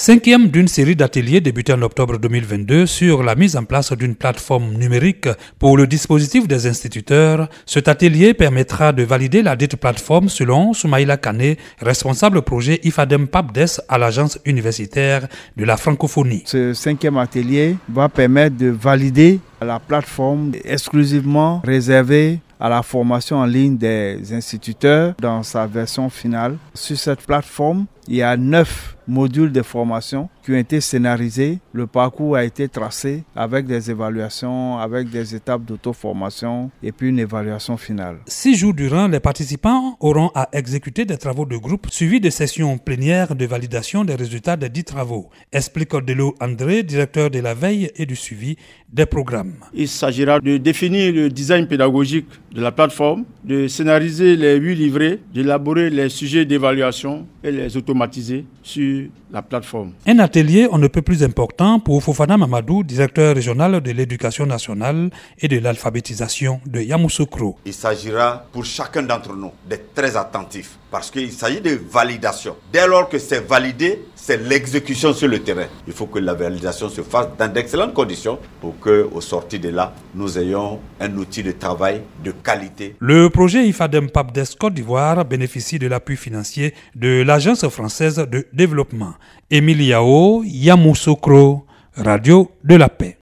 Cinquième d'une série d'ateliers débutés en octobre 2022 sur la mise en place d'une plateforme numérique pour le dispositif des instituteurs. Cet atelier permettra de valider la dite plateforme selon Soumaïla Kane, responsable projet IFADEM PAPDES à l'agence universitaire de la francophonie. Ce cinquième atelier va permettre de valider la plateforme exclusivement réservée à la formation en ligne des instituteurs dans sa version finale. Sur cette plateforme, il y a 9 modules de formation qui ont été scénarisés. Le parcours a été tracé avec des évaluations, avec des étapes d'auto-formation et puis une évaluation finale. 6 jours durant, les participants auront à exécuter des travaux de groupe suivis de sessions plénières de validation des résultats des 10 travaux, explique Odelo André, directeur de la veille et du suivi des programmes. Il s'agira de définir le design pédagogique de la plateforme, de scénariser les 8 livrets, d'élaborer les sujets d'évaluation et les automatiser sur la plateforme. Un atelier on ne peut plus important pour Fofana Mamadou, directeur régional de l'éducation nationale et de l'alphabétisation de Yamoussoukro. Il s'agira pour chacun d'entre nous d'être très attentif parce qu'il s'agit de validation. Dès lors que c'est validé, c'est l'exécution sur le terrain. Il faut que la validation se fasse dans d'excellentes conditions pour qu'au sortir de là, nous ayons un outil de travail de qualité. Le projet IFADEM PAPDES Côte d'Ivoire bénéficie de l'appui financier de l'Agence française de développement. Émilie Yao, Yamoussoukro, Radio de la Paix.